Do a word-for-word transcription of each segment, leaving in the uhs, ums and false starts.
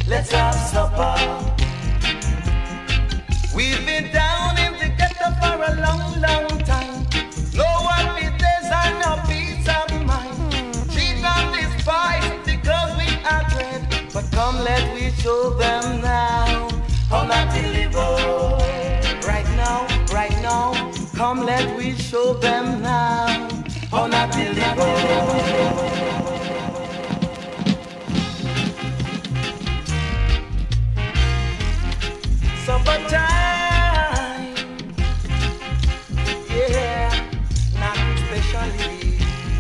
let's have supper. We've been down in the ghetto for a long, long time. No happy days and no peace of mind. Cheat on this fight because we are dread. But come, let we show them now how not to live. Right now, right now, come, let we show them now how not to live. Supper time, yeah, not especially.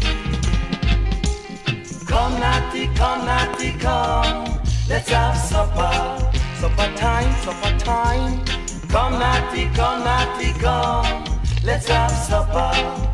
Come, Natty, come, Natty, come, let's have supper. Supper time, supper time. Come, Natty, come, Natty, come, let's have supper.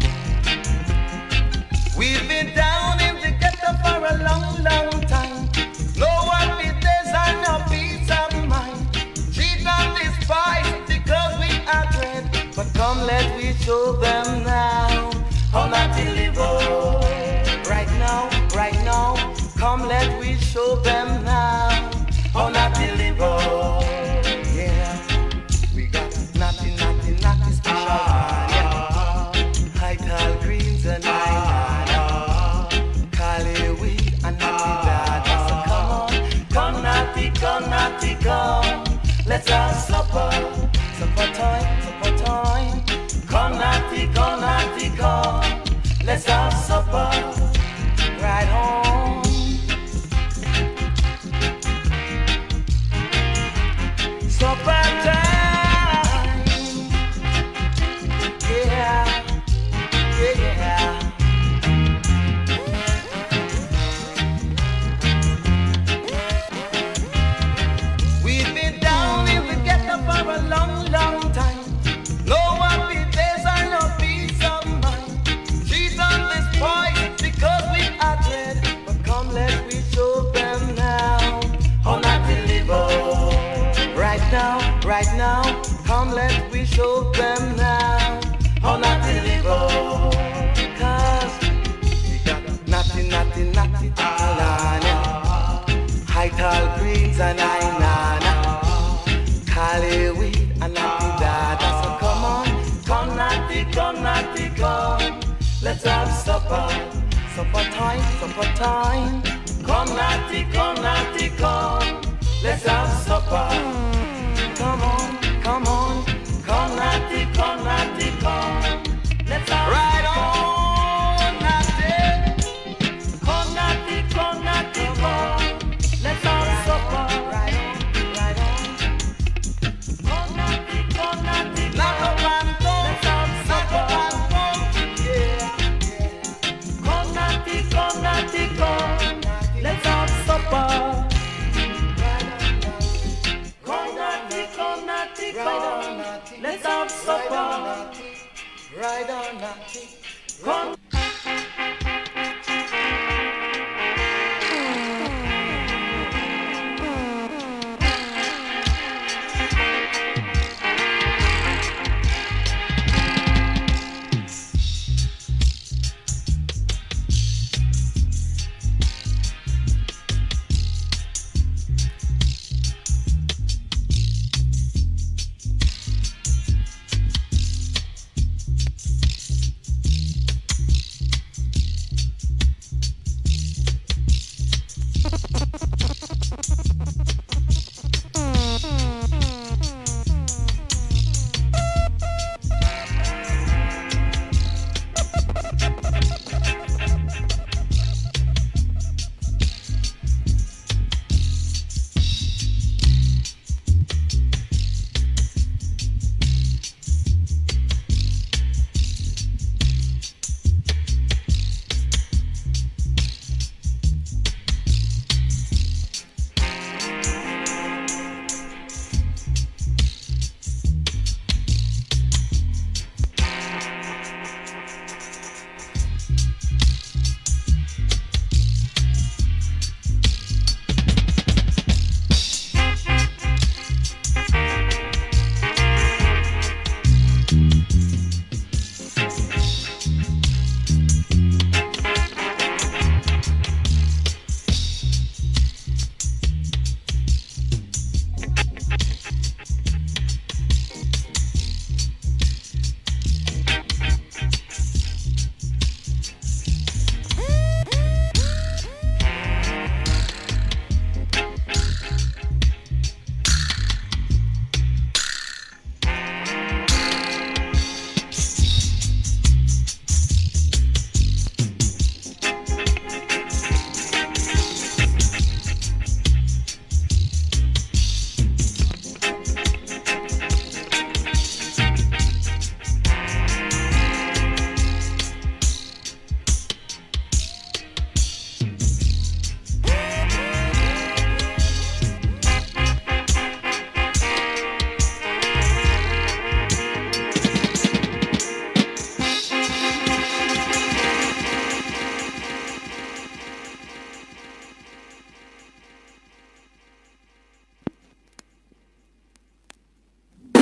We've been down in the ghetto for a long, long time. No happy days and no peace of mind. Cheat on this fight because we are dread. But come, let we show them now how not to live. Right now, right now, come, let we show them now how not to live. Yeah, we got nothing, nothing, nothing special. Yeah, high tall greens and high Cali weed and natty dada. So come on, come natty, come natty, come. Let's have supper, supper time, supper time. Come natty, come natty, come. Let's have supper, right home. Supper time, yeah, yeah. We've been down in the ghetto for a long, long time. No happy days and no peace of mind. Cheat on this fight because we are dread. But come, let we show them now how not to live. Right now, right now, come, let we show them now how not to live. Cause we got nothing, nothing, nothing, high tall greens and high nana, Cali weed and natty dada. So come on, come natty, come natty, come. Let's have supper, supper time, supper time. Come natty, come natty, come. Let's have supper. Come on, come on, come natty, come natty, come. Let's have right on, natty. Come natty, come natty, come. Let's have supper. Right on, right on. Come natty, come natty, come. Let's have supper. Yeah, yeah. Come natty, come natty, come. Let's have supper. Let's have supper. Ride on, natty. Come.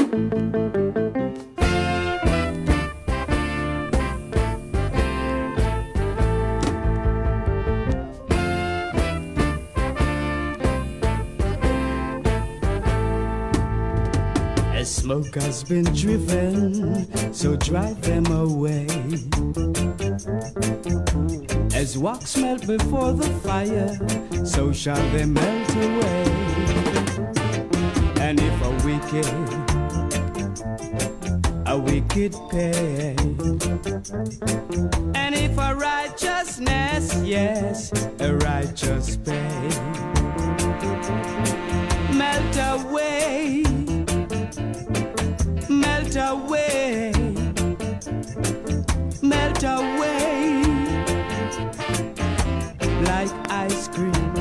As smoke has been driven, so drive them away. As wax melt before the fire, so shall they melt away. And if a wicked, a wicked pay, and if a righteousness, yes, a righteous pay, melt away, melt away, melt away, like ice cream.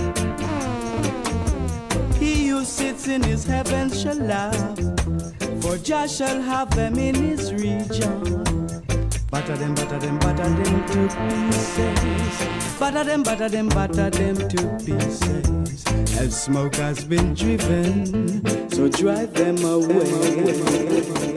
He who sits in his heaven shall laugh, for Jah shall have them in his region. Butter them, butter them, butter them to pieces. Butter them, butter them, butter them to pieces. As smoke has been driven, so drive them away.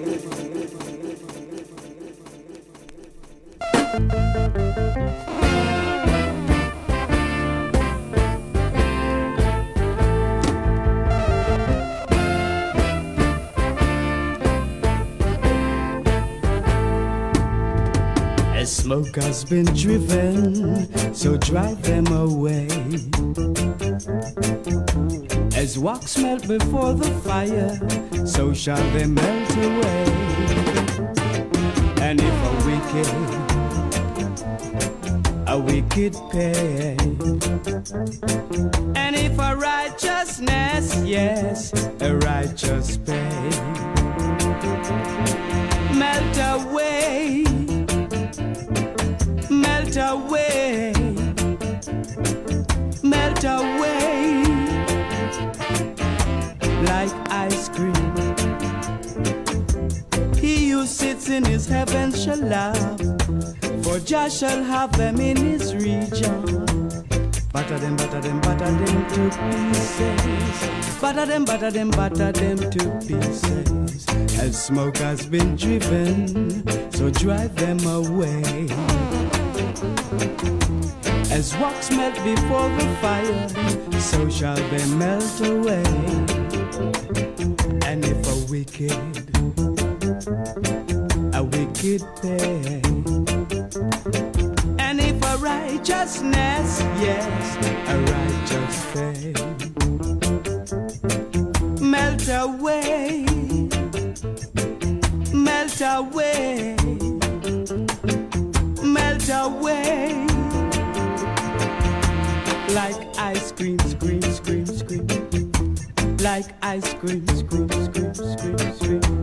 Smoke has been driven, so drive them away. As wax melt before the fire, so shall they melt away. And if a wicked, a wicked pay, and if a righteousness, yes, a righteous pay, melt away, melt away, melt away, like ice cream. He who sits in his heaven shall laugh, for Jah shall have them in his region. Butter them, butter them, butter them to pieces. Butter them, butter them, butter them to pieces. As smoke has been driven, so drive them away. As wax melt before the fire, so shall they melt away. And if a wicked, a wicked pay, and if a righteousness, yes, a righteous pay, melt away, melt away, melt away, like ice cream, scream, scream, scream, like ice cream, scream, scream, scream, scream.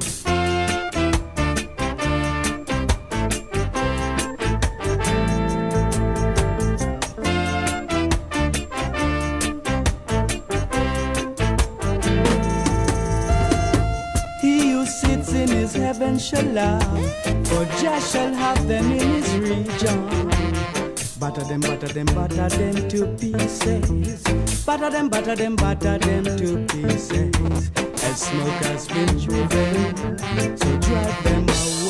He who sits in his heaven shall laugh, for Jah shall have them in his region. Butter them, butter them, butter them to pieces. Butter them, butter them, butter them to pieces. As smoke has been driven, so drive them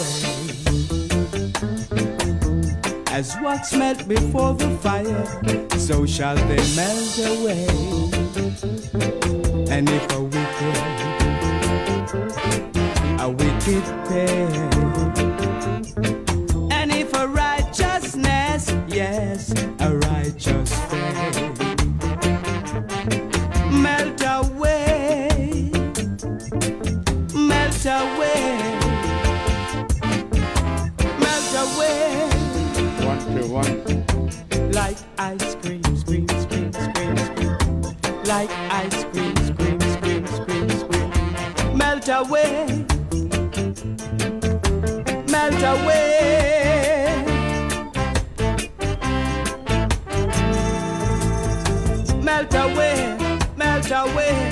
away. As wax melt before the fire, so shall they melt away. And if a wicked, a wicked pay, and if a righteousness, yes, a righteous pay, melt away, melt away, melt away. One, two, one. Like ice cream, scream, scream, scream, scream. Like ice cream, scream, scream, scream, scream. Melt away, melt away, melt away, melt away,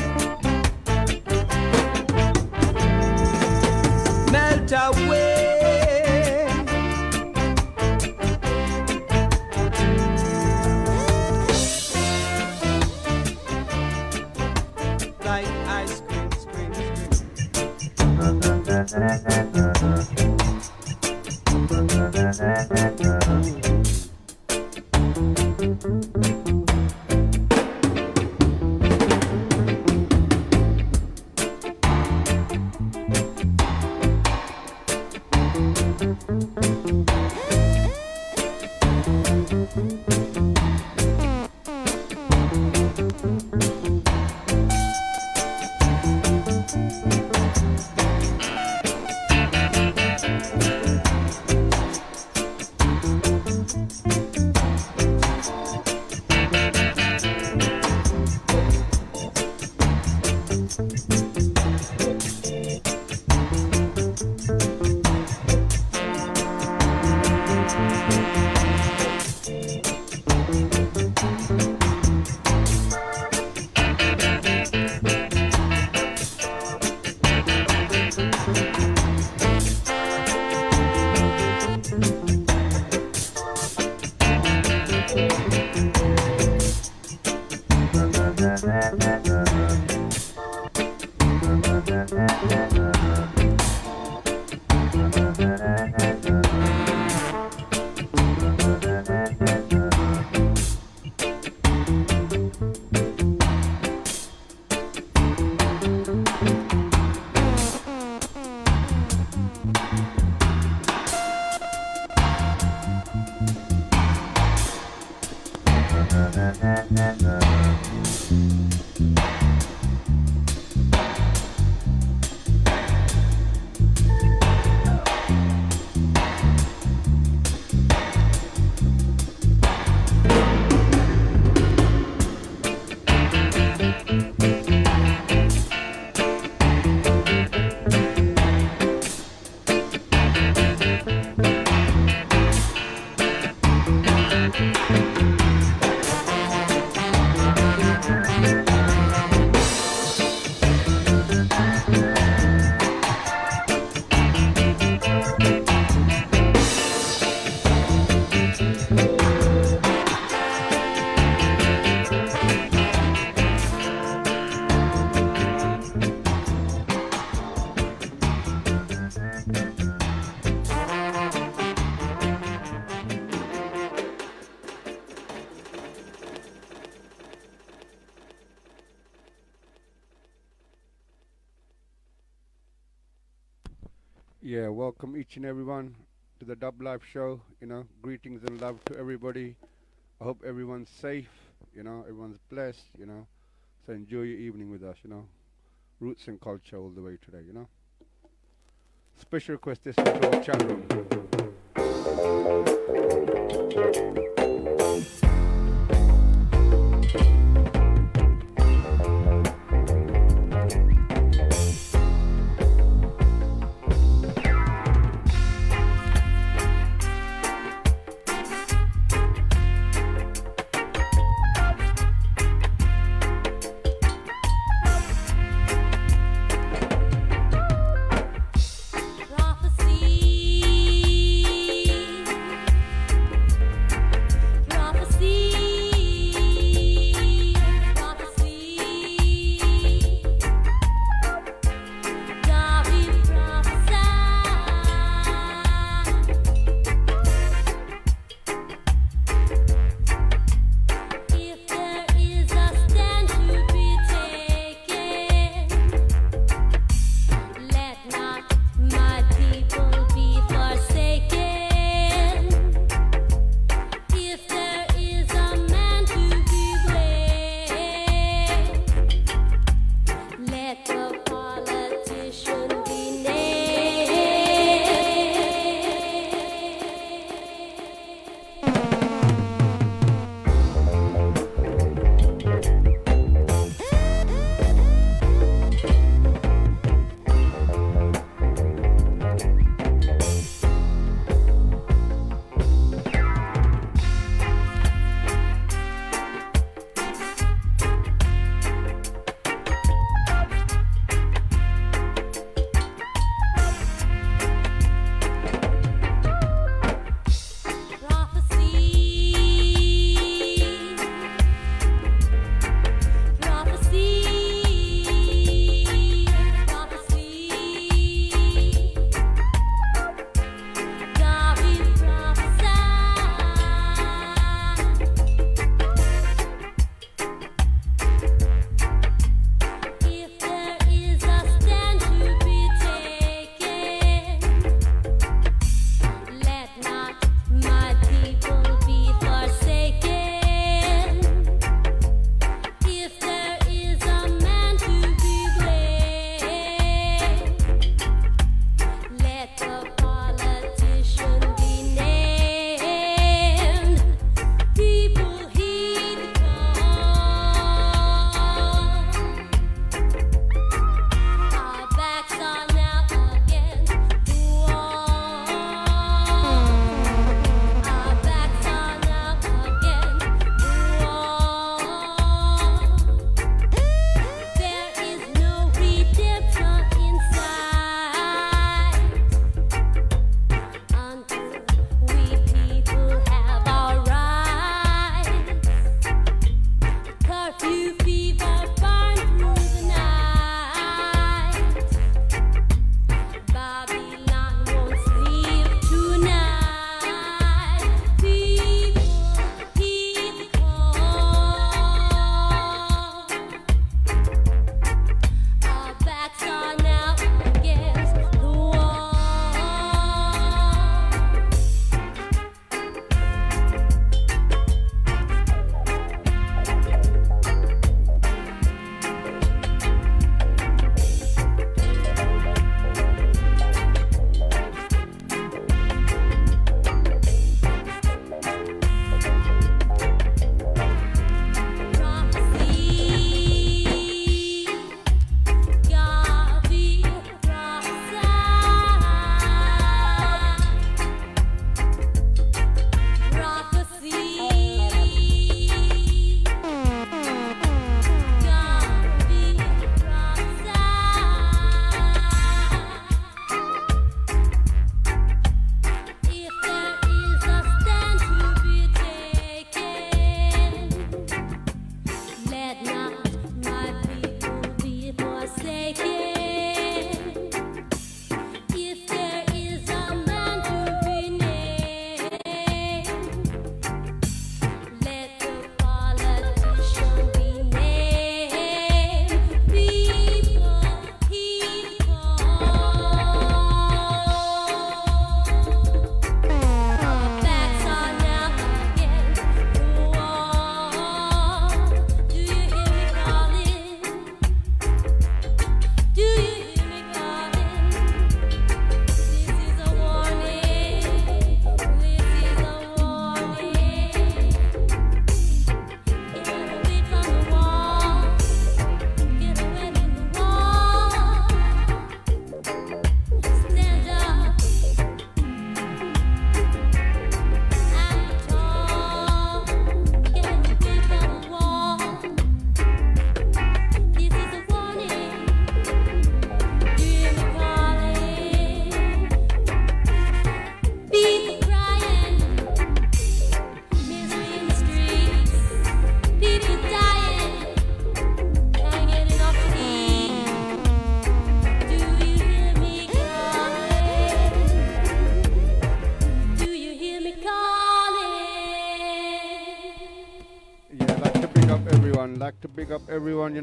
melt away. Like ice cream, scream, scream. Yeah, welcome each and everyone to the Dub Life Show. You know, greetings and love to everybody. I hope everyone's safe, you know, everyone's blessed, you know. So enjoy your evening with us, you know. Roots and culture all the way today, you know. Special request this one to our chat room. Prophecy.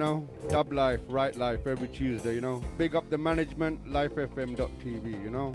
know, Dub Life, Right Life, every Tuesday, you know. Big up the management, life f m dot t v, you know.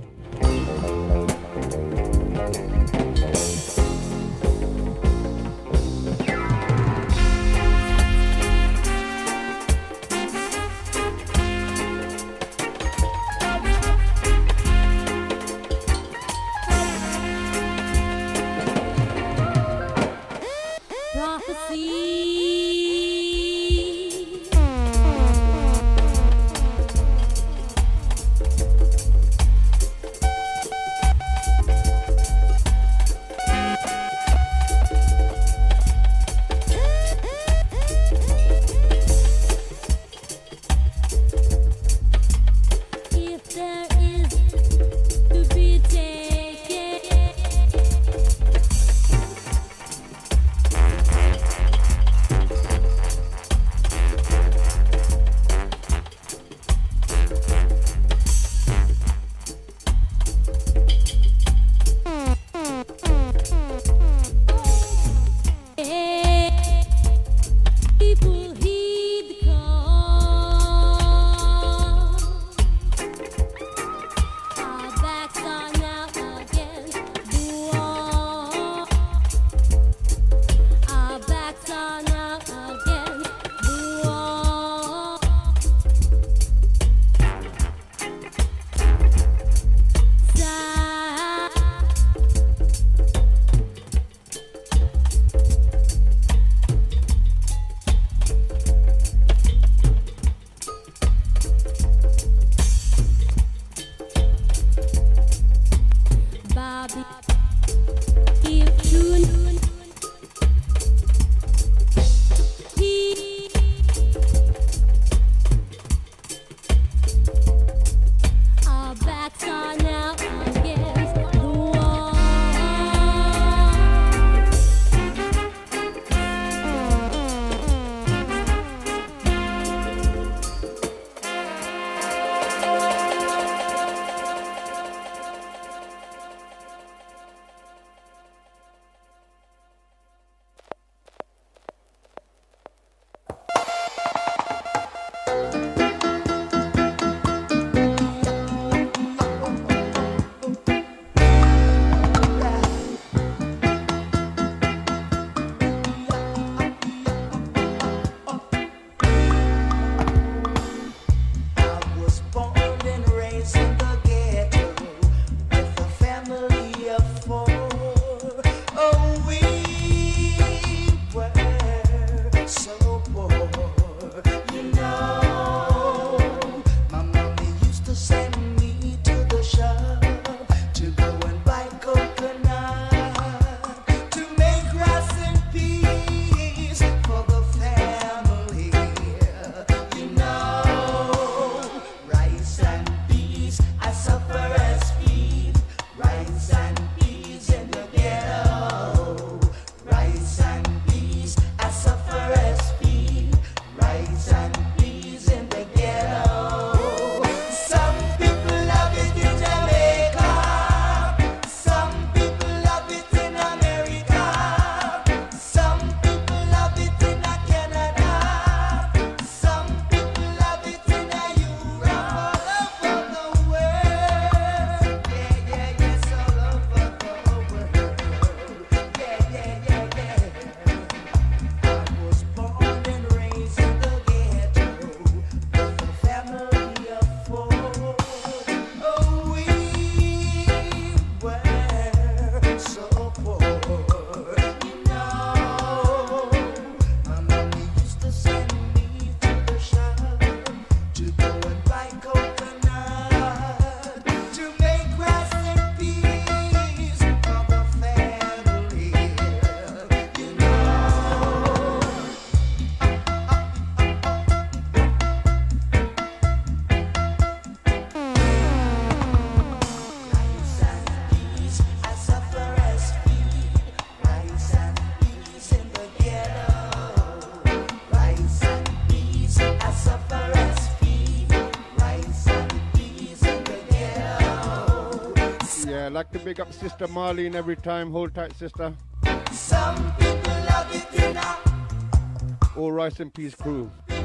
Like to big up Sister Marlene every time. Hold tight, sister. Some people love it, you know. All Rice and Peace crew. People love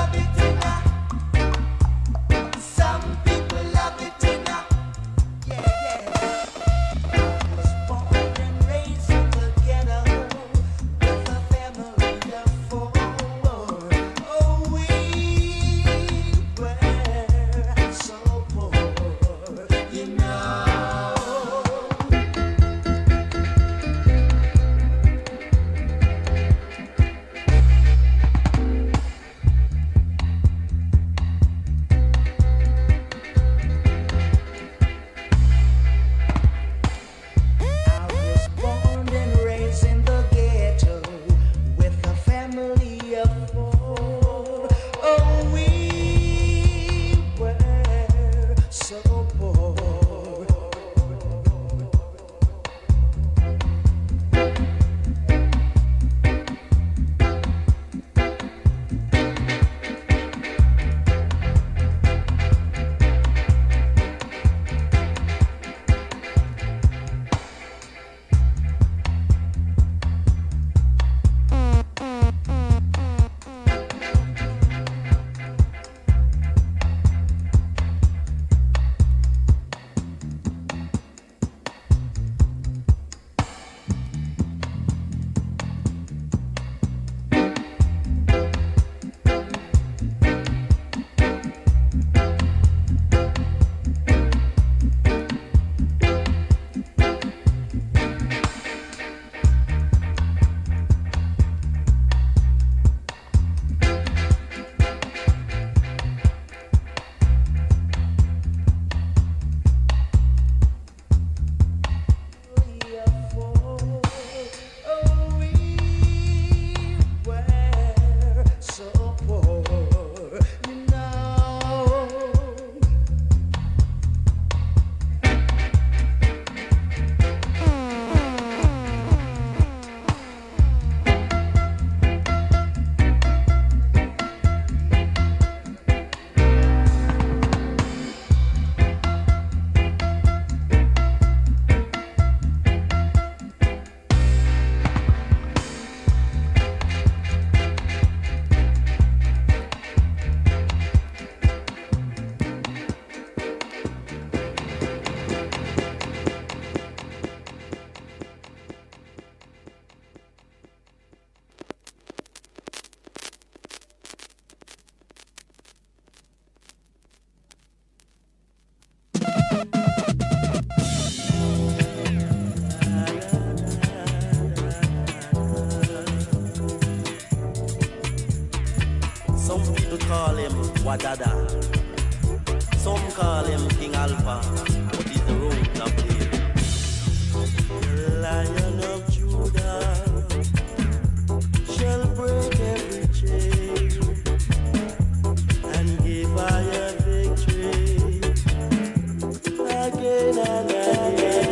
Wadada. Some call him King Alpha, but he's the root of David. The Lion of Judah shall break every chain and give I a victory again and again.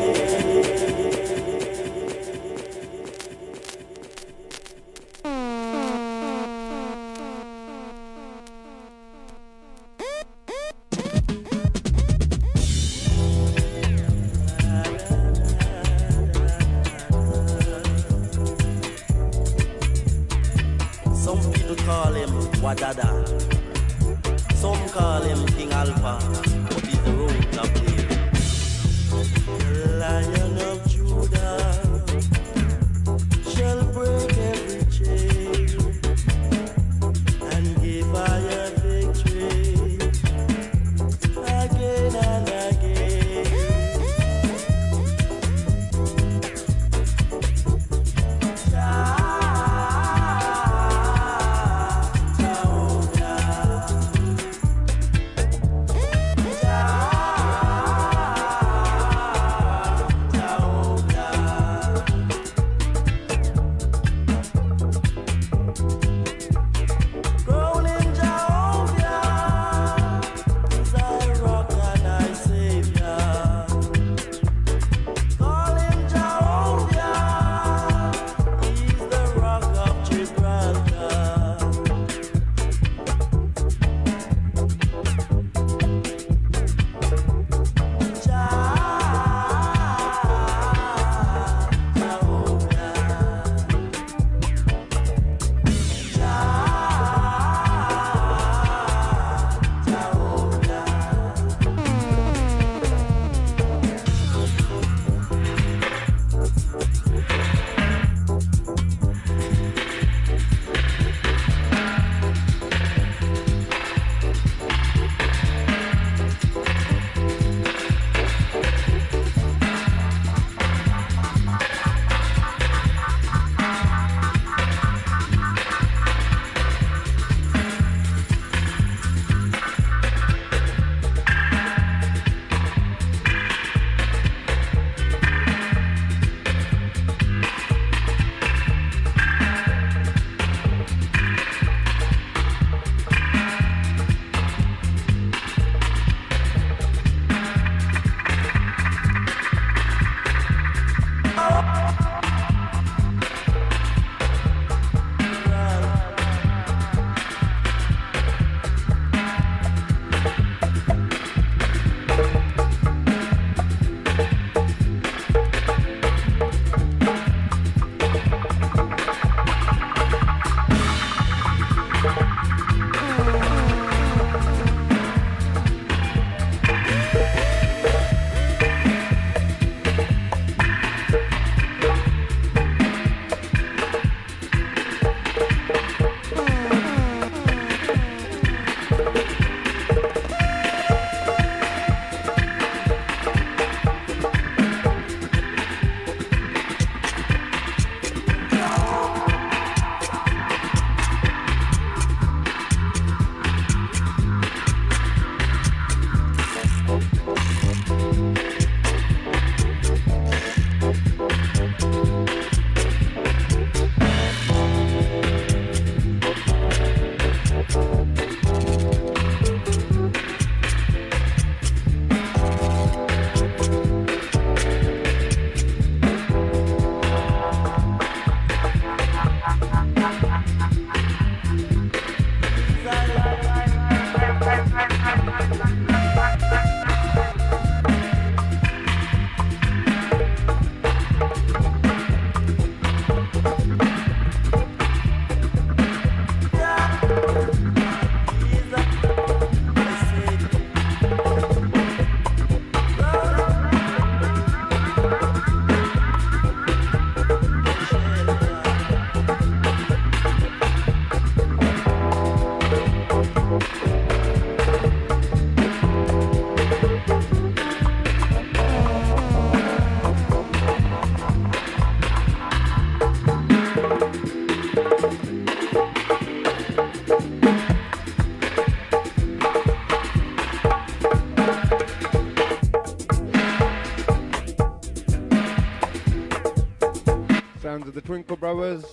Sounds of the Twinkle Brothers,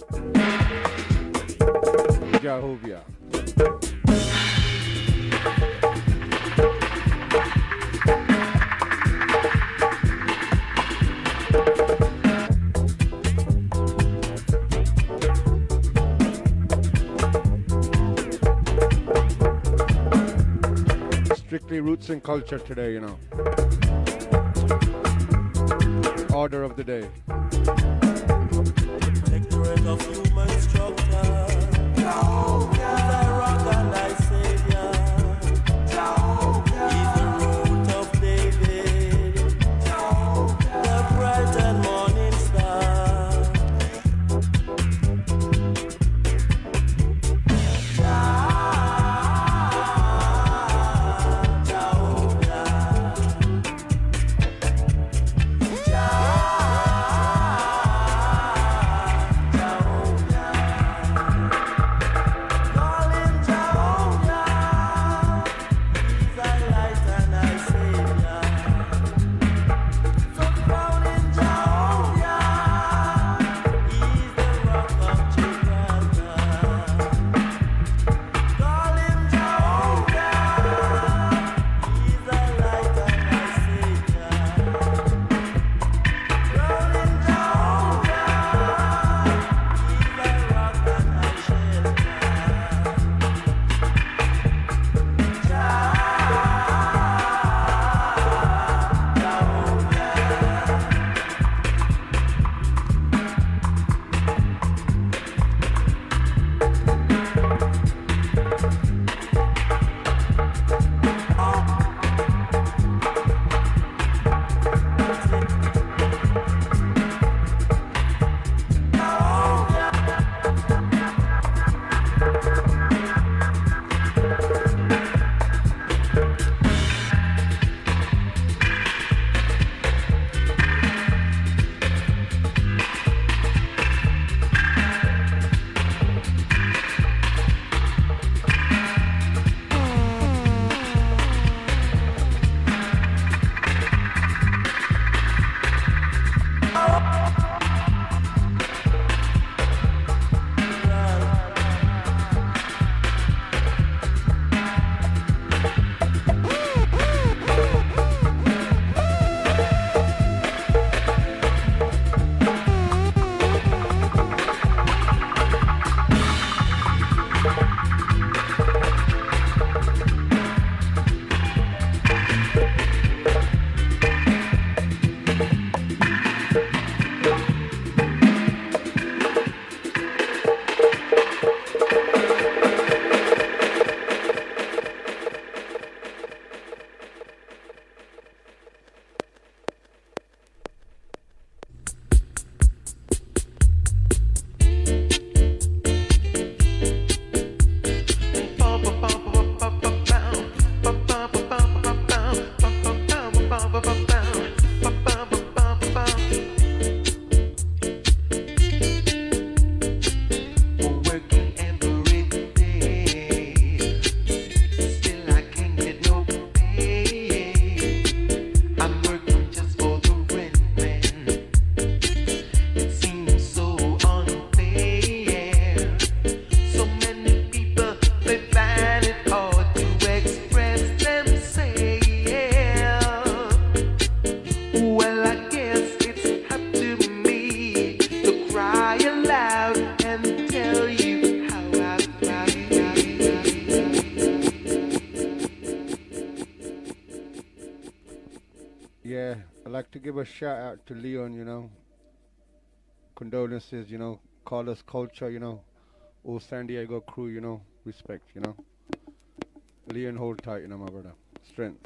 Jehovah. Strictly roots and culture today, you know. Order of the day. Protectorate of human structure. Jehovah. He's a rock and thy savior. Jehovah. He's the root of David. Jehovah. The bright and morning star. Jehovah. Yeah, I'd like to give a shout out to Leon, you know. Condolences, you know. Carlos Culture, you know. All San Diego crew, you know. Respect, you know. Leon, hold tight, you know, my brother. Strength.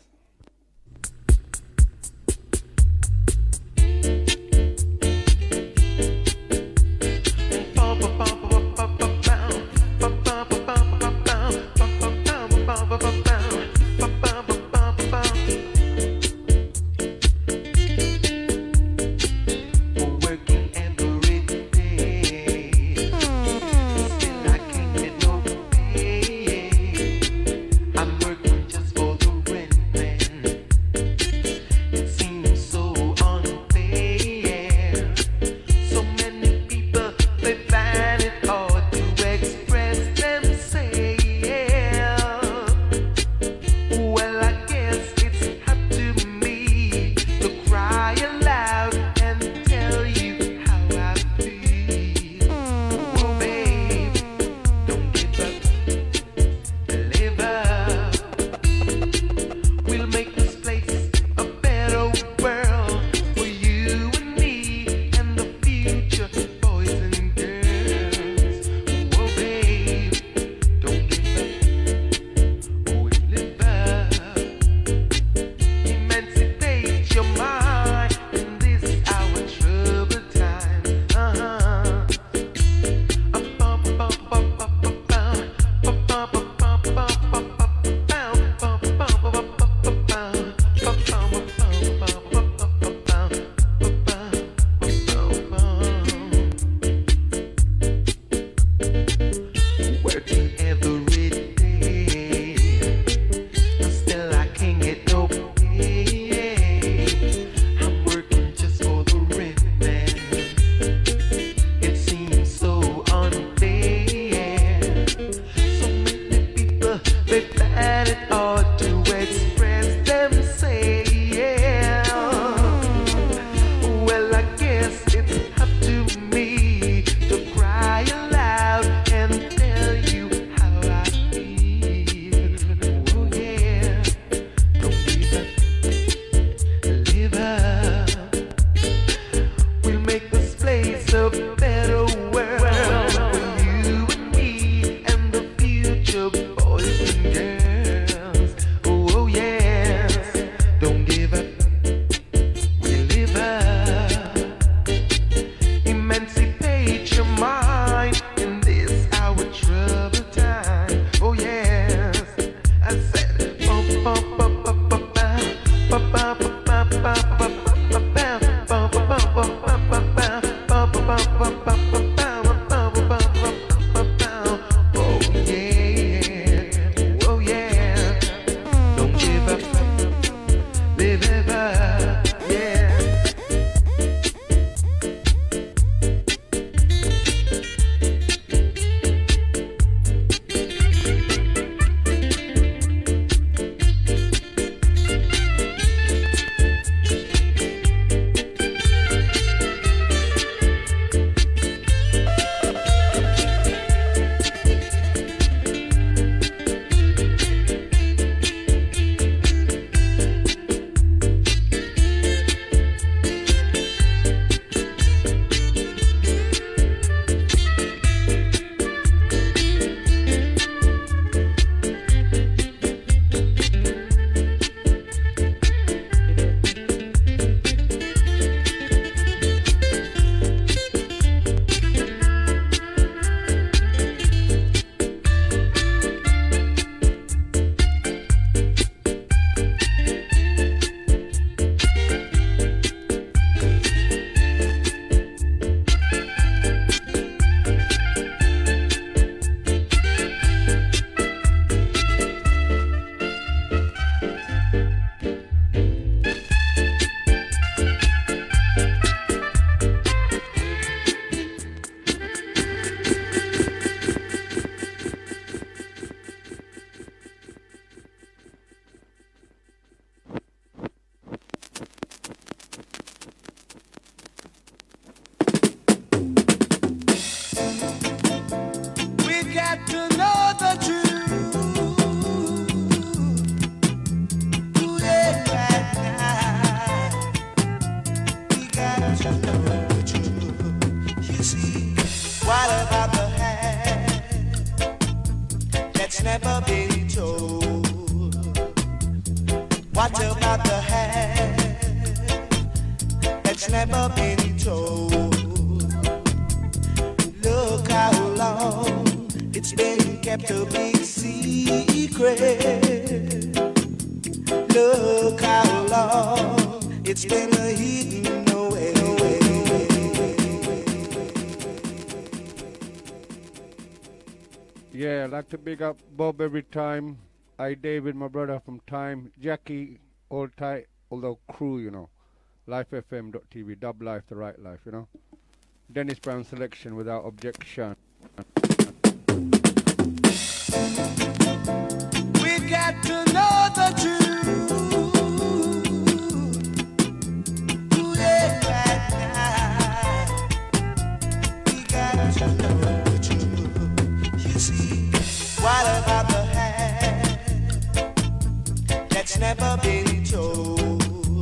What about the hand that's never been told? Look how long it's been kept a big secret. Look how long it's been a hidden away. Yeah, I'd like to big up Bob every time. I, David, my brother from Time. Jackie, all tight, although crew, you know. life f m dot t v, dub life, the right life, you know. Dennis Brown selection without objection. We got to know the truth. Ooh, yeah, right now. We got to know the truth. You see, what about the hand that's never been told?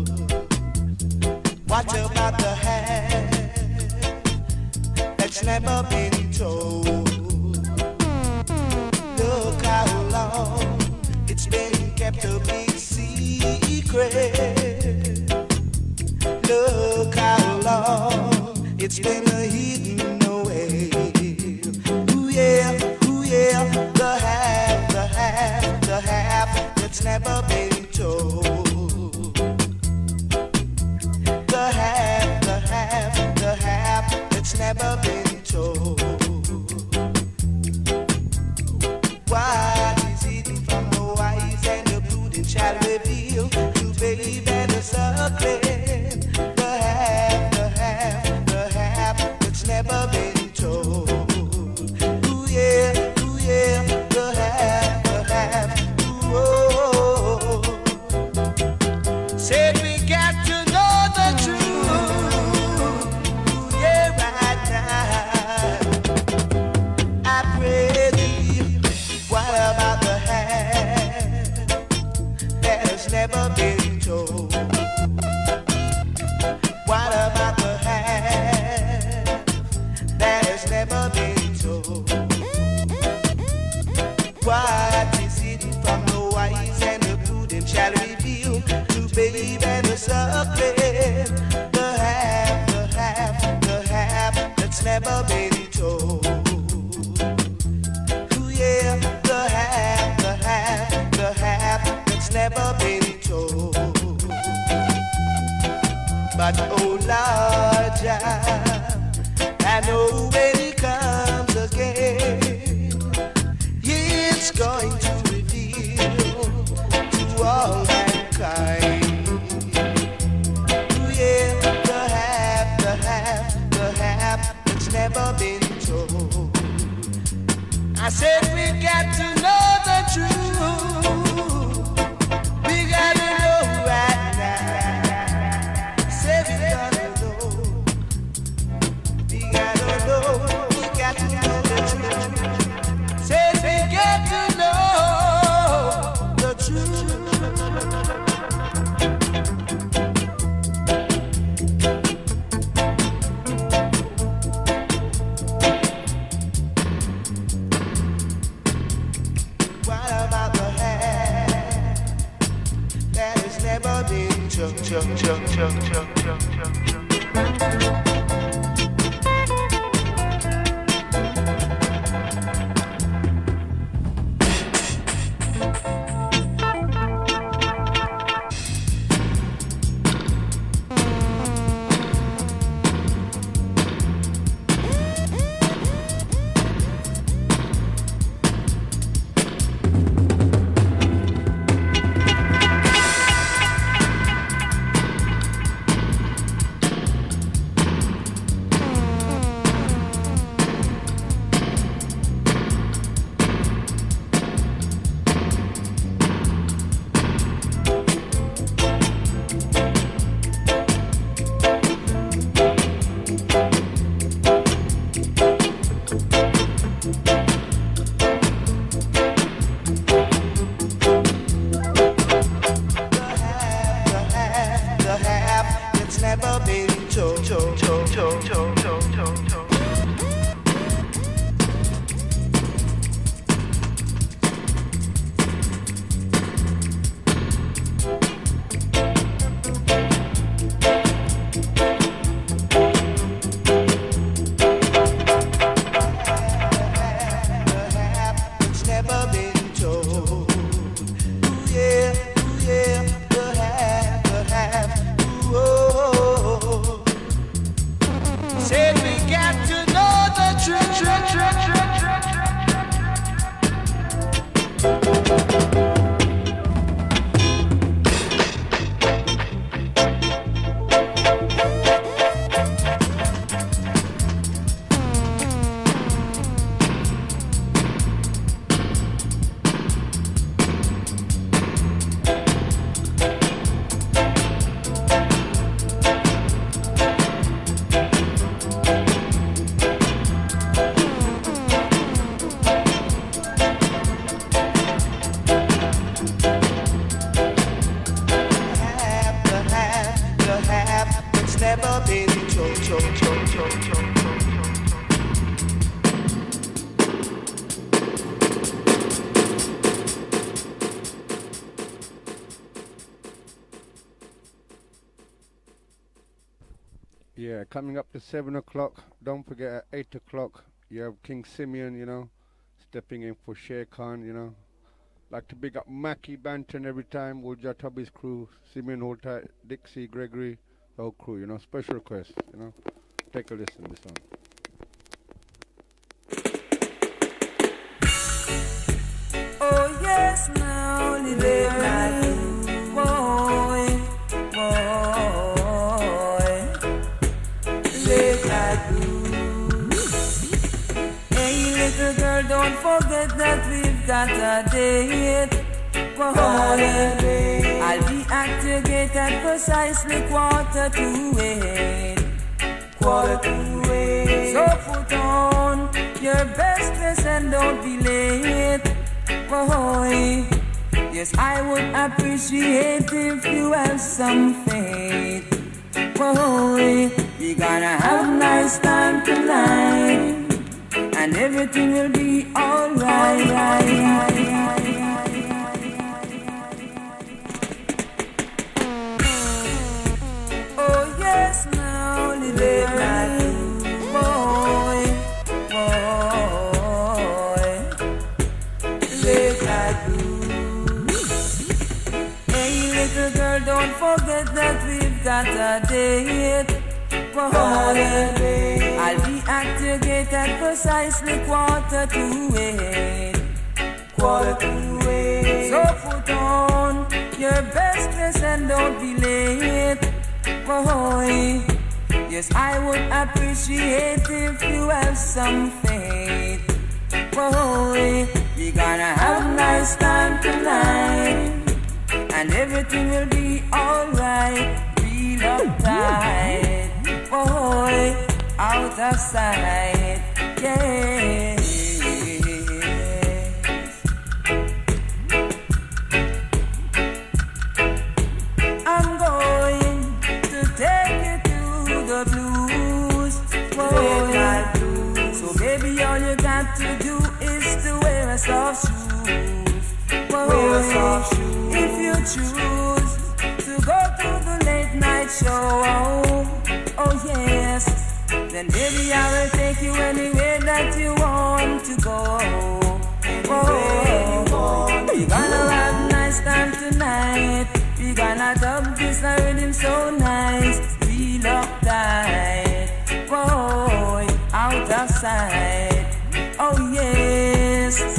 What about the hand that's never been told? Look how long it's been kept a big secret. Look how long it's been a hidden away. Ooh yeah, ooh yeah, the half, the half, the half that's never been told. The half, the half, the half that's never been told. What is hidden from the wise and the prudent shall reveal to babe and the suckling. The half, the half, the half that's never been told. Ooh yeah, ooh yeah, the half, the half, ooh oh. Said we got to know the truth. Ooh yeah, right now. I pray thee. What about the hand that has never been told? What about the hand that has never been told? What is hidden from the wise and the prudent shall reveal to babe and the suckling. The half, the half, the half that's never been told. Ooh yeah, the half, the half, the half that's never been told. But oh Lord, Jah, I know when He comes again, it's going to reveal to all mankind. Ooh yeah, the half, the half, the half that's never been told. I said we got to know the truth. We gotta know right now. Say we gotta know. We gotta know. We got to know the truth. Say we got to know the truth. What about the hand that has never been chunk, chunk, chunk, chunk, chunk, chunk, chunk, chunk. Yeah, coming up to seven o'clock. Don't forget at eight o'clock you have King Simeon, you know, stepping in for Sher Khan, you know. Like to big up Mackie Banton every time, Ulja Tubby's crew, Simeon Holtight, Dixie, Gregory, the whole crew, you know. Special request, you know. Take a listen to this one. Oh yes, now the late night boy, boy, late night blues. Hey little girl, don't forget that we've got a date. Boy, I'll be at your gate at precisely quarter to eight. Quarter to eight. So put on your best dress and don't be late. Boy, yes, I would appreciate if you have some faith. Boy, we gonna have a nice time tonight, and everything will be alright. Oh yes, now the late night boy, boy, late night blues. Hey little girl, don't forget that we've got a date. Boy, I'll be at your gate at precisely quarter to eight. Quarter to eight. So put on your best dress and don't be late. Boy, yes, I would appreciate if you have some faith. Boy, we gonna have a nice time tonight, and everything will be alright. Real uptight, boy, out of sight, yeah. I'm going to take you to the blues, boy. So baby, all you got to do is to wear a soft shoes, boy. Wear a soft shoes. If you choose to go to the late night show, oh yes, then baby I will take you anywhere that you want to go. Oh, we gonna have a nice time tonight. We gonna dub this rhythm so nice. We look tight, boy, out of sight. Oh yes.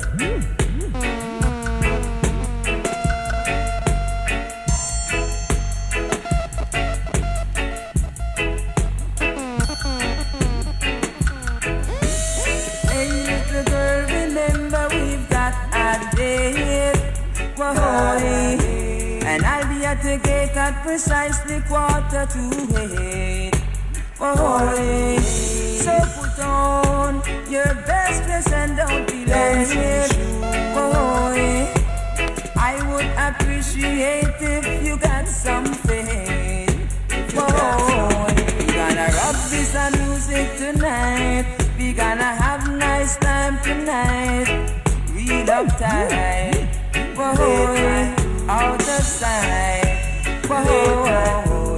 Hey little girl, remember we've got a date, boy. And I'll be at the gate at precisely quarter to eight. Oh, so put on your best dress and don't be late. Oh, I would appreciate if you got some faith. Oh, we gonna rock this music tonight. We gonna have a nice time tonight. Real uptight. Oh, out of sight, whoa, oh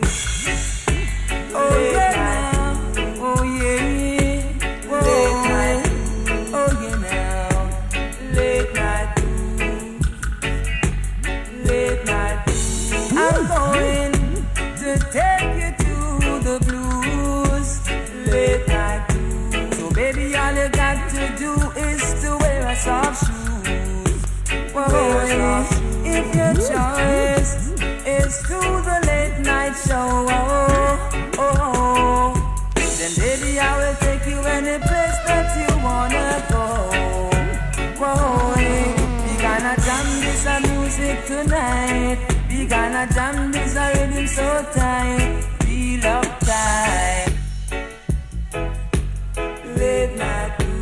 yeah, oh yeah, whoa, oh yeah now, late night blues, late night blues. I'm going to take you to the blues, late night blues. So baby, all you got to do is to wear a soft shoes, whoa. If your choice is to the late night show, oh, oh, oh, then baby I will take you any place that you wanna go. Whoa, we gonna jam this a music tonight. We gonna jam this a rhythm so tight. Feel uptight. Late night blues.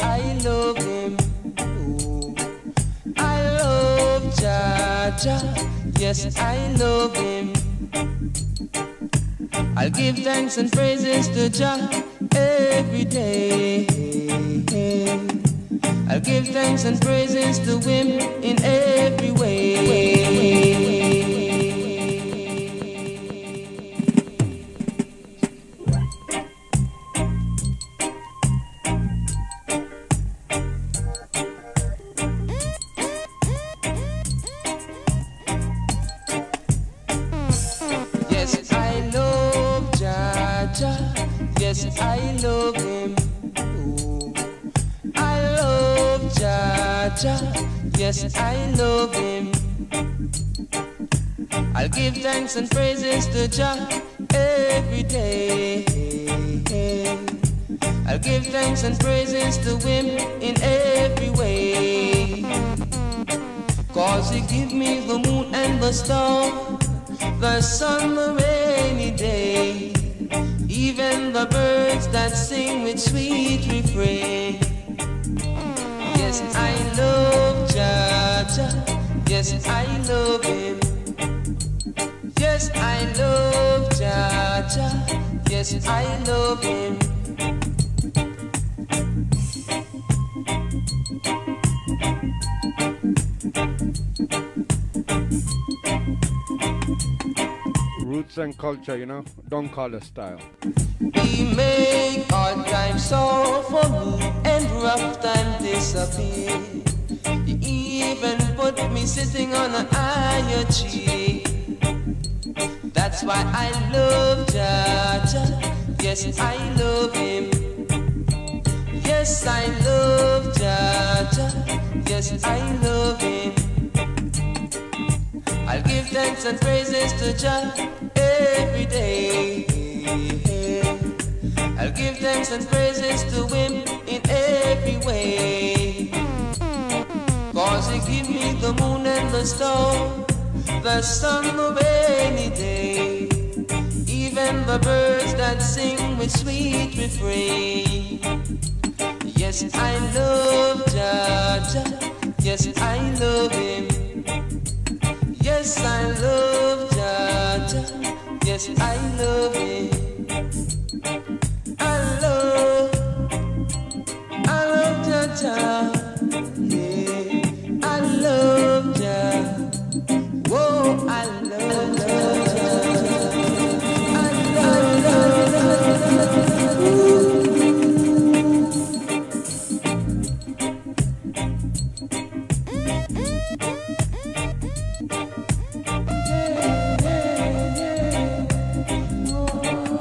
I love him. Oh, I love Jah Jah. Yes, I love him. I'll give thanks and praises to Jah every day. I'll give thanks and praises to him in every way. Yes, I love Jah Jah. Yes, I love him. Oh, I love Jah Jah. Yes, I love him. I'll give thanks and praises to Jah every day. I'll give thanks and praises to him in every way. Cause he give me the moon and the star, the sun, the rainy day, even the birds that sing with sweet refrain. Yes, I love Jah Jah. Yes, I love him. Yes, I love Jah Jah. Yes, I love him. Roots and culture, you know, don't call it style. He make hard times so for me and rough time disappear. He even put me sitting on a higher tree. That's why I love Jah Jah. Yes, I love him. Yes, I love Jah Jah. Yes, I love him. I'll give thanks and praises to Jah every day. I'll give thanks and praises to him in every way. Cause he give me the moon and the star, the sun, the rainy day, even the birds that sing with sweet refrain. Yes, I love Jah Jah. Yes, I love him. Yes, I love Jah Jah. Yes, I love him. I love, I love Jah Jah. Yeah, I love Jah. Whoa, I love Jah. I love, love, love, ooh. Yeah, yeah, yeah.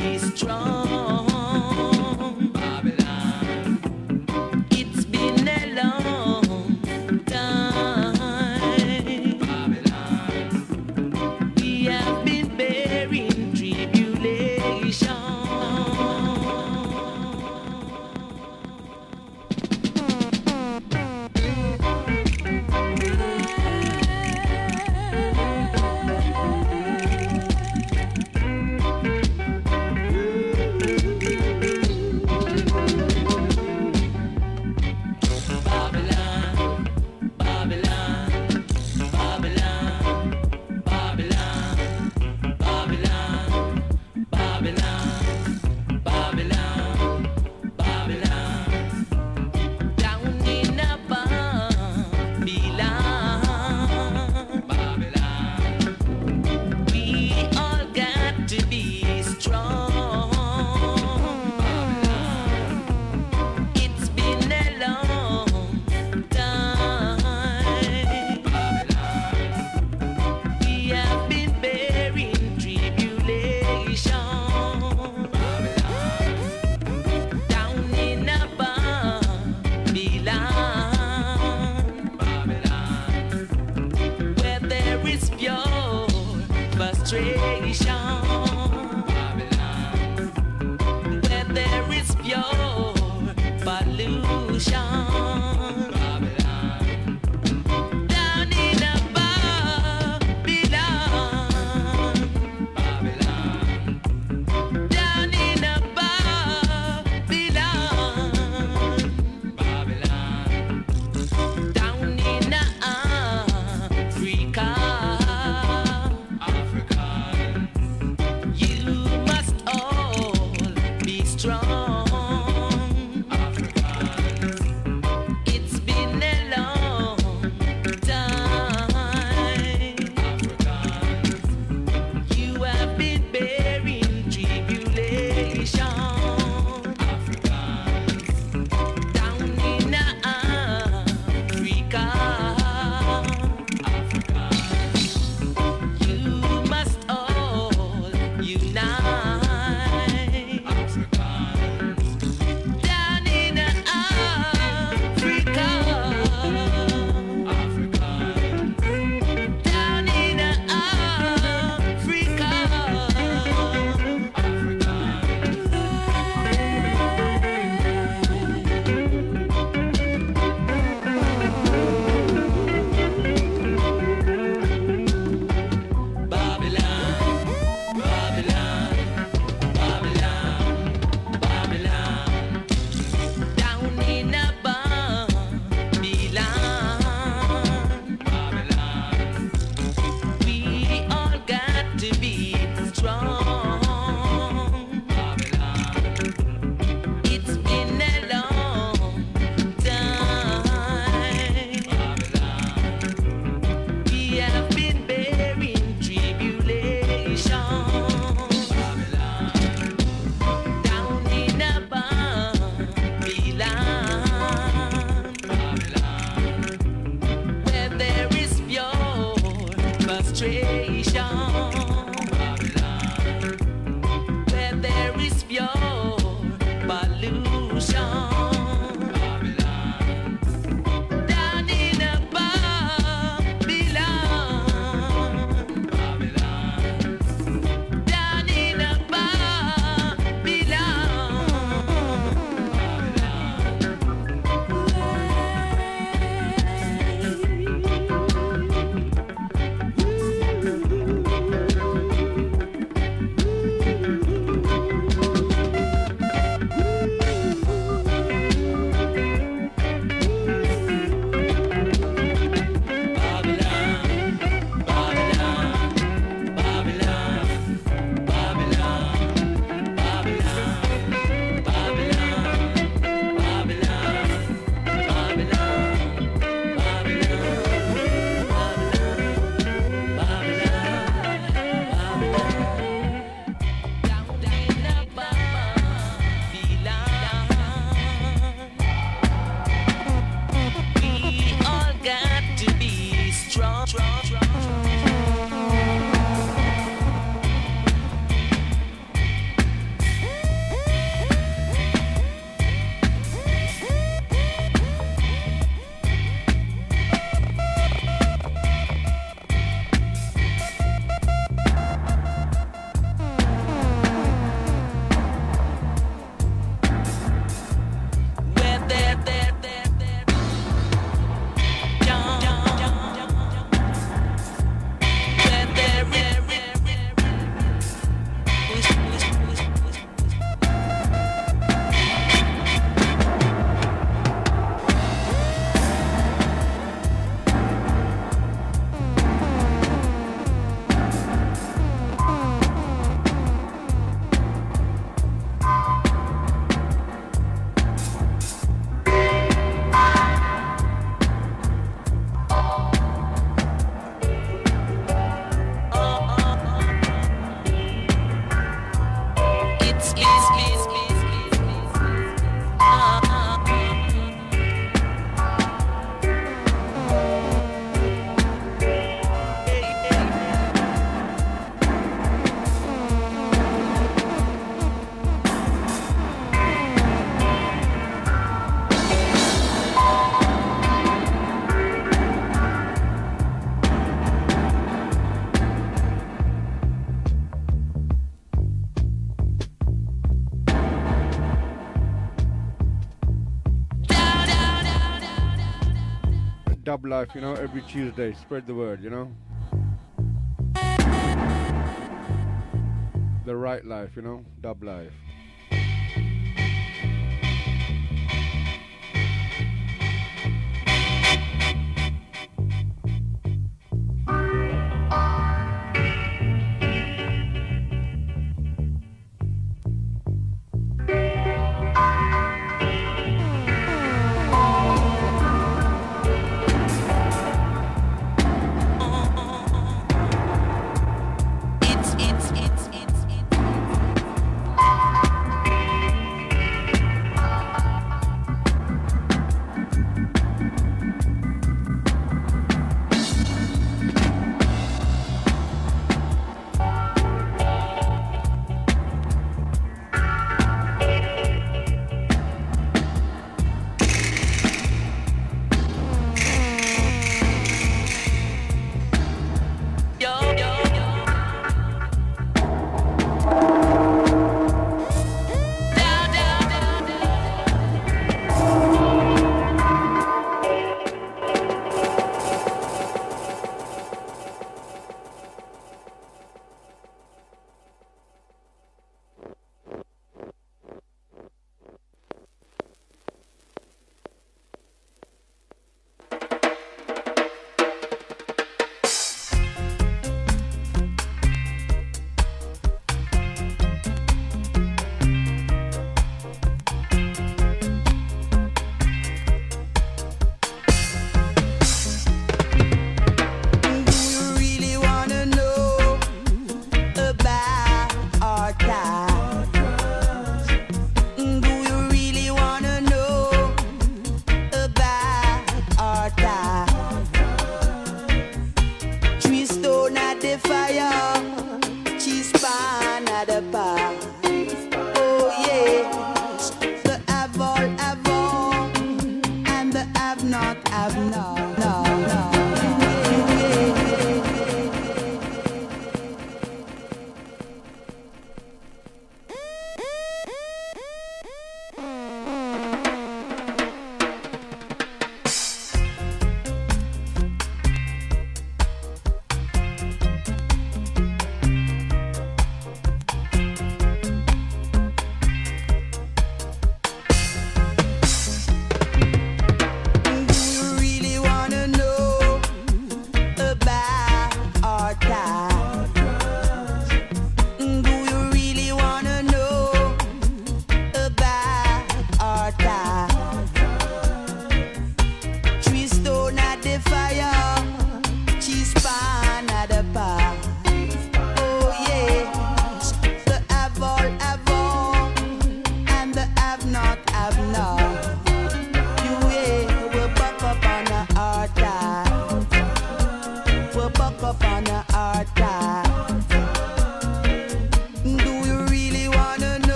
be strong. Babylon, it's been a long time. Babylon, we have been bearing tribulation. It's, it's, it's, it's, it's, it's, ah, ah, Dub Life, you know, every Tuesday. Spread the word, you know. The right life, you know. Dub Life. it's, it's, it's, it's, it's.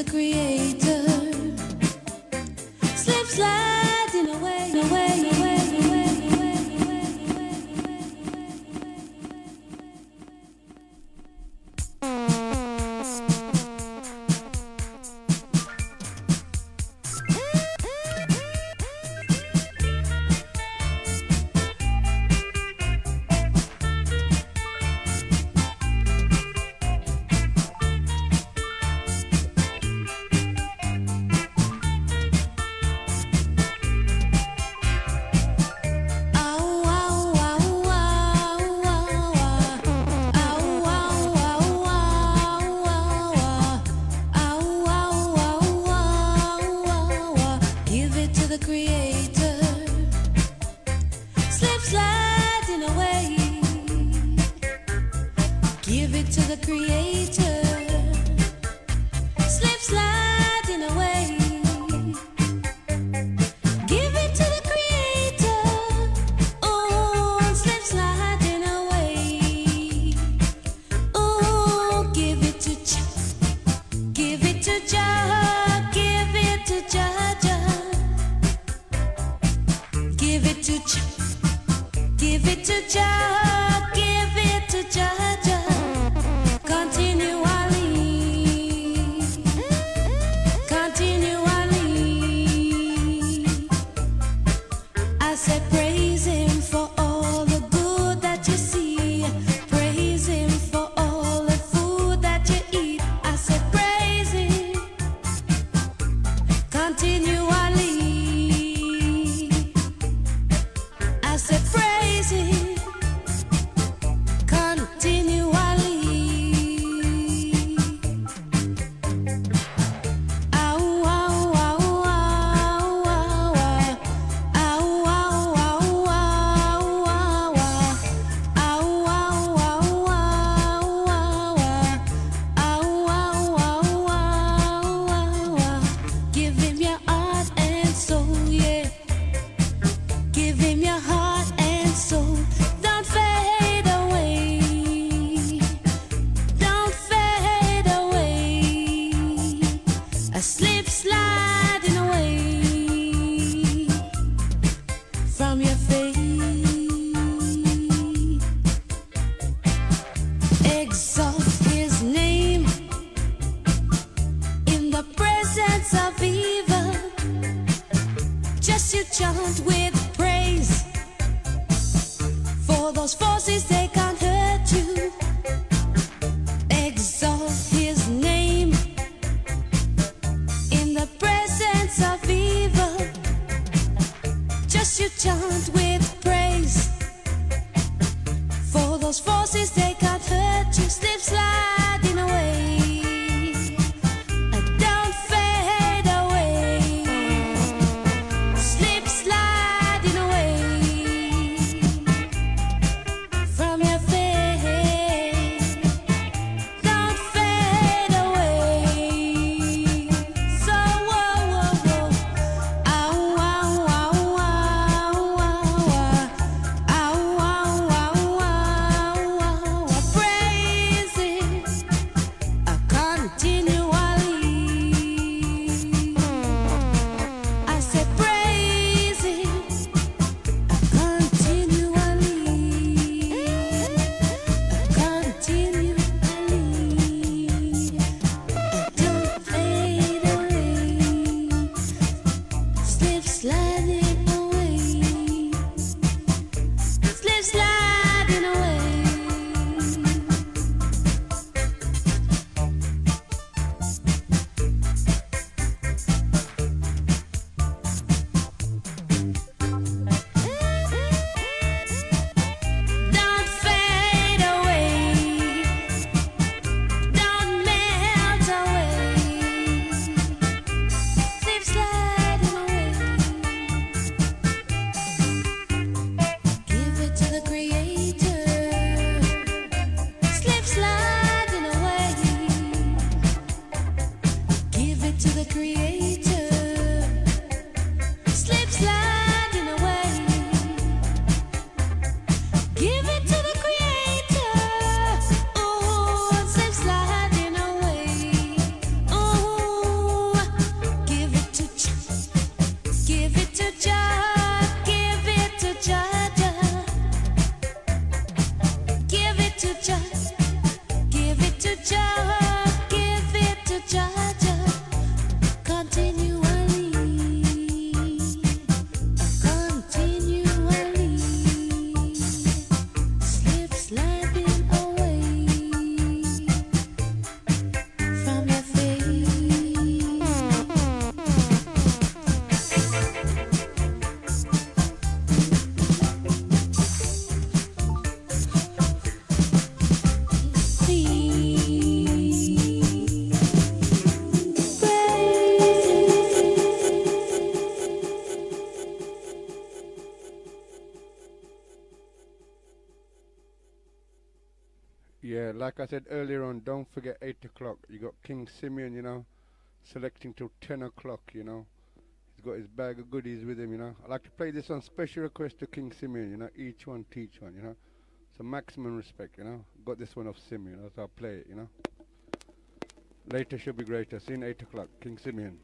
the Creator. Slip sliding away, away, away, away, away, away, away. Give it to the Creator. Slip sliding away. Give it to the Creator. Slip sliding away. Give it to the Creator. Oh, slip sliding away. Oh, give it to Jah. Give it to Jah. Give it to Jah. Jah. Give it to Jah. Give it to Jah. Give it to Jah. Jah. Continually. Continually. I said praise Him for all the good that you see. Praise Him for all the food that you eat. I said praise Him continually. I said praise Him continually. Ow, ow, ow, ow, ow, ow. Ow, ow, ow, ow, ow, ow. Ow, ow, ow, ow, ow, ow. Ow, ow, ow, ow, ow, ow. Give Him your heart and soul, yeah. Give Him your heart and soul. Don't fade away. Don't fade away. A slip sliding away from your face. Exalt His name in the presence of evil. Just you chant with praise. For those forces, they can't hurt you. Exalt His name in the presence of evil. Just you chant with praise. For those forces, they can't hurt you. Slip sliding away. Don't fade away. Slip sliding away from your face. Don't fade away. So whoa, whoa, whoa. Ow, ow, ow, ow, ow, ow. Ow, ow, ow, ow, ow, ow. Praise it continually. I said praise it continually. Continually. Don't fade away. Slip sliding away. Slip sliding away. Don't fade away. Don't melt away. Slip sliding away. Give it to the Creator. Slip sliding away. Give it to the Creator. Slip sliding away. Give it to the Creator. Oh, slip sliding away. Oh, like I said earlier on, don't forget eight o'clock. You got King Simeon, you know, selecting till ten o'clock, you know. He's got his bag of goodies with him, you know. I like to play this on special request to King Simeon, you know. Each one teach one, you know. So maximum respect, you know. Got this one off Simeon, that's how I play it, you know. Later should be greater. See you in eight o'clock. King Simeon.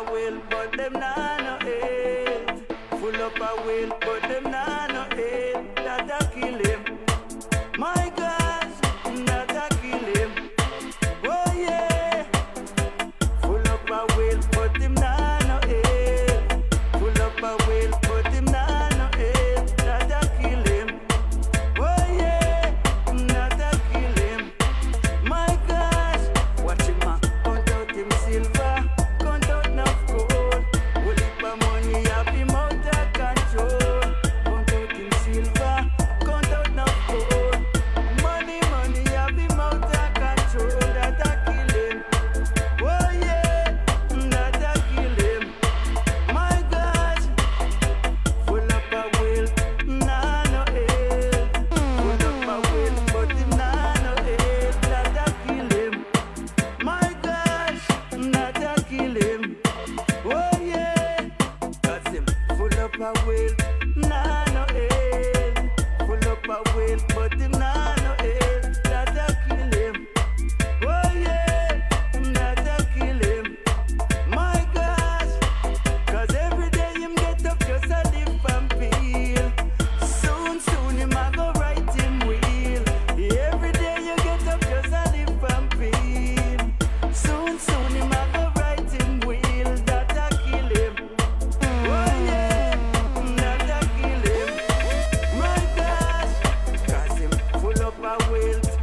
a wealth, but them nah no hate. Full up a wealth, but them nah no hate. That a kill him. My gosh, that a kill him. Oh yeah. Full up a wealth, but him nah no hate. Full up a wealth, but him nah no hate. That a kill him. Oh yeah, that a kill him. My gosh, watch him a count out him silver, count out enough gold. Whole heap of money have him out of control. Count out him silver, count out enough gold. Money, money have him out of control. That a kill him. Oh yeah, that a kill him. My gosh, full up a wealth, nah no hate. Full up a wealth, but him nah no hate. That a kill him. My gosh, that a kill him. Oh yeah, that's him. Full up a wealth, nah no hate. Full up a wealth, but him nah no hate. That a kill him. Oh yeah, that a kill him. My gosh, 'cause every day him get up just a live and feel. Soon, soon him a go right him wheel. Every day you get up just a live and feel. Soon, soon him a go right him wheel. That a kill him. Oh yeah, that a kill him. My gosh, 'cause him full up a wealth,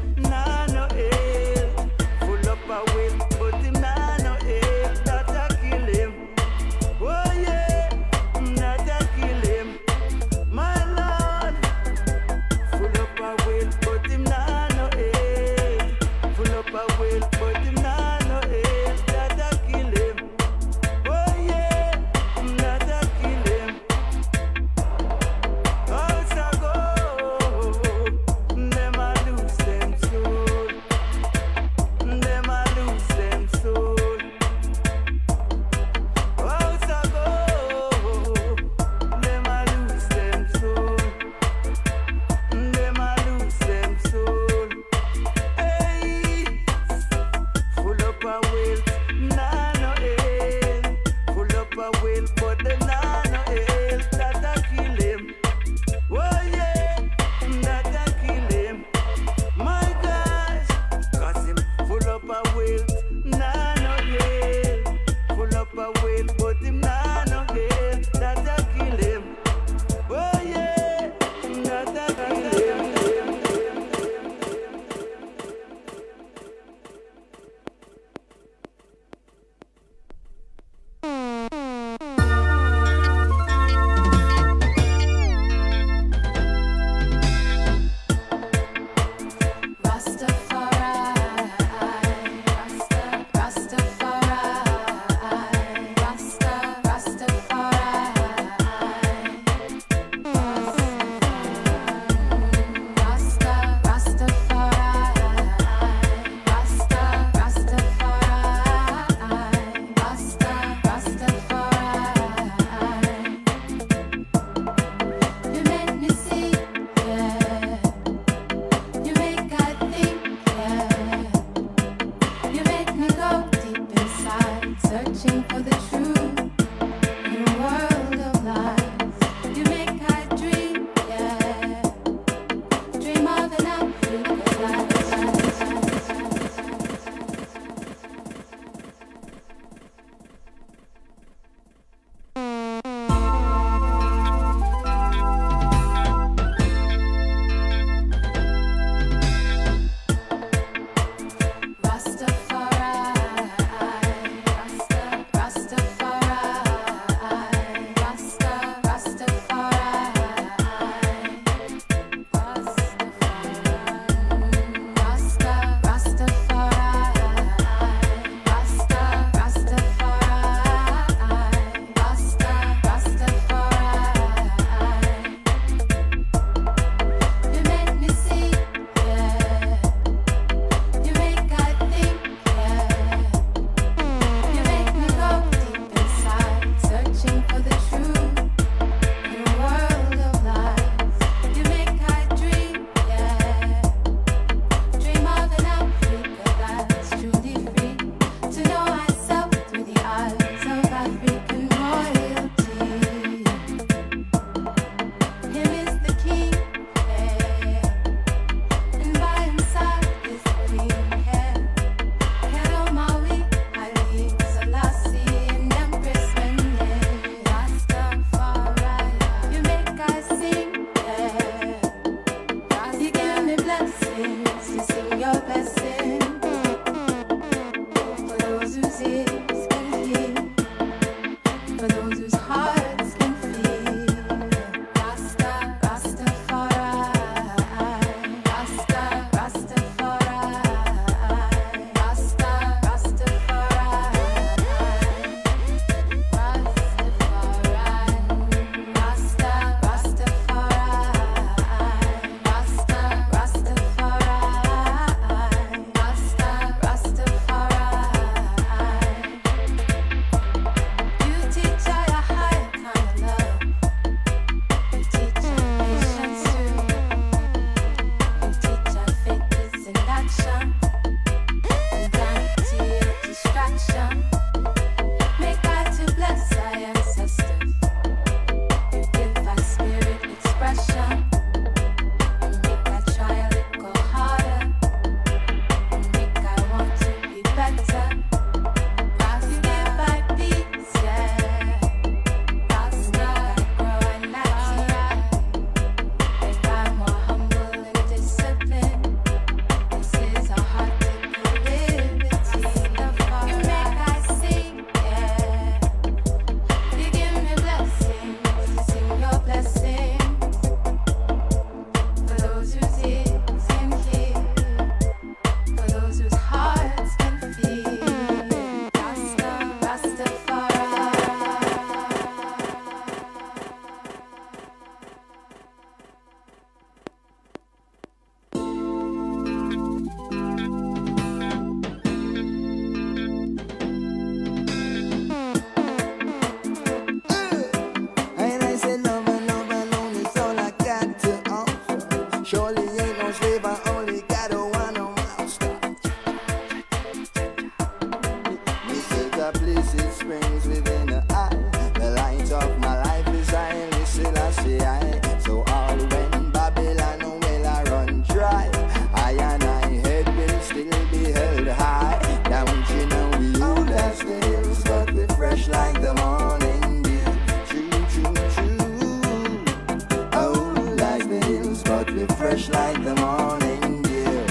Selassie I. So all when Babylon will I run dry, I and I head will still be held high. Don't you know we old as the hills, but we fresh like the morning dew. True, true, true. Old as the hills, but we fresh like the morning dew.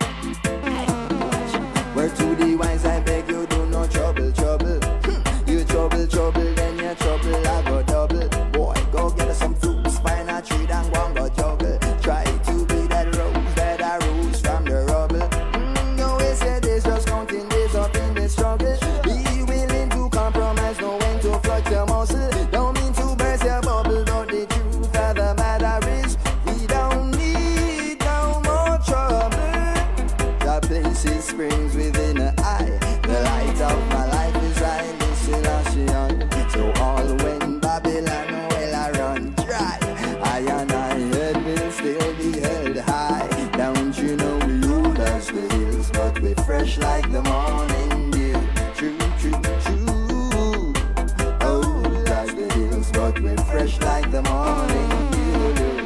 Where to the wise I beg you do no trouble, trouble. You trouble, trouble, then you trouble I go double. Boy, go get us some fruits, find a tree and go and go juggle. Try to be that rose that I rose from the rubble. Mm, no way say this, just counting days up in the struggle. Be willing to compromise, know when to flex your muscle. Don't mean to burst your bubble, but the truth of the matter is we don't need no more trouble. The place is springs within an eye. The light of my life is I. So all when Babylon will I run dry, I and I head will still be held high. Don't you know we old as the hills, but we fresh like the morning dew. True, true, true. Old as the hills, but we fresh like the morning dew.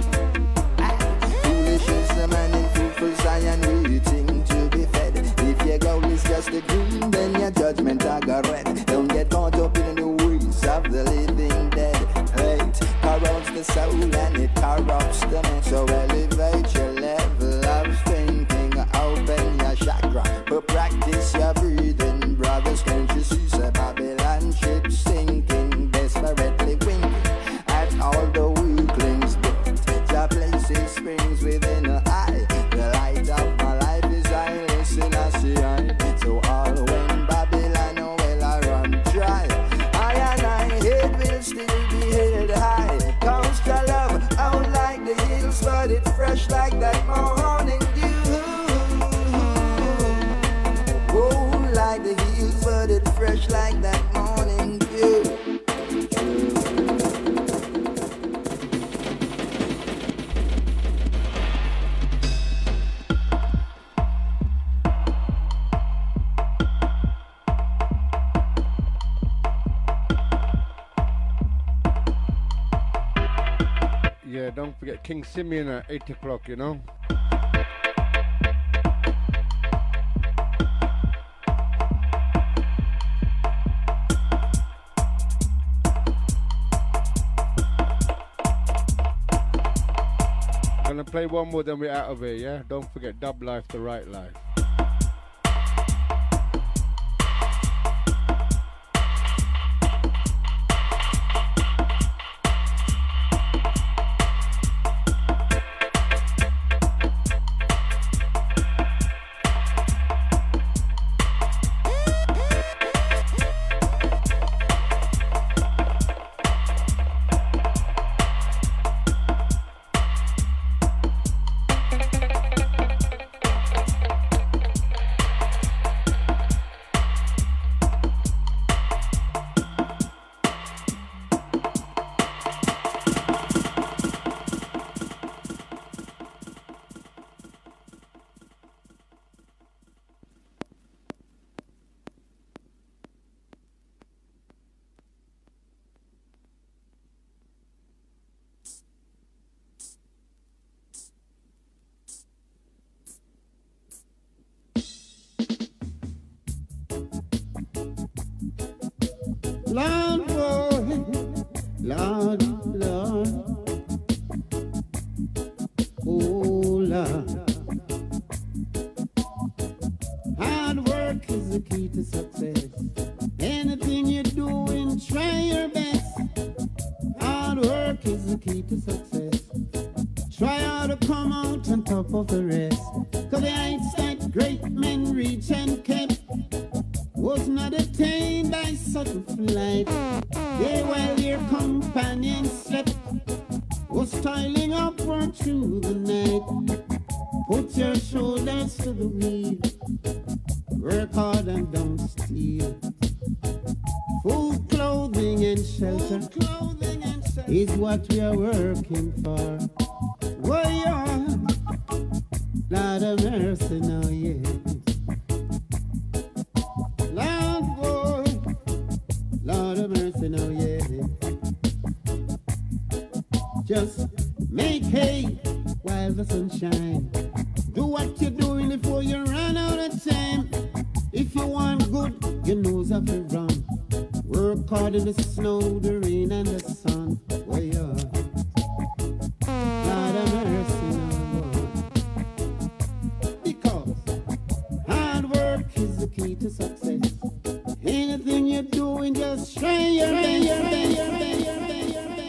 Foolish is the man in fruitful Zion waiting to be fed. If your goal is just a green, then your judgment I got red. Don't get caught up in the ways of the living dead. Hate corrupts the soul and it corrupts the man. So elevate your level of thinking, open your chakra, but practice your breathing. Brothers, can't you see the Babylon ship sinking, desperately winking at all the weaklings. The places springs within an eye. The light of my life is I. Listen, I see I. So all when Babylon will I run dry, I and I head will still be held high. Cause the love out like the hills, but it fresh like that morning dew. Oh, like the hills, but it fresh like that morning dew. Yeah, don't forget King Simeon at eight o'clock, you know. Gonna play one more, then we're out of here, yeah? Don't forget Dub Life, the right life. Lord, boy, Lord, Lord, oh Lord. Hard work is the key to success. Anything you're doing, try your best. Hard work is the key to success. Try hard to come out on top of the rest. Cause the heights that great men reach and kept was not attained by subtle flight. They, while their companions slept, was toiling upward through the night. Put your shoulders to the wheel, work hard and don't steal. Food, clothing and shelter is what we are working for. Why, yeah, Lord of mercy, now, yeah. Lord, boy, Lord of mercy, now, yeah. Just make hay while the sun shines. Do what you're doing before you run out of time. If you want good, your nose have to run. Work hard in the snow, the rain, and the sun. Oh, yeah. Lord have mercy now. Because hard work is the key to success. Anything you're doing, just try your best. Your best, your best, your best, your best.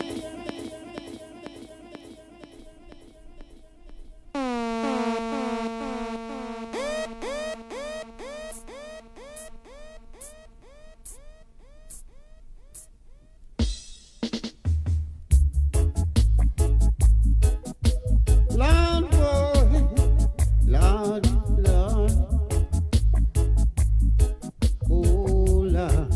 Lord, boy, Lord, Lord, oh Lord.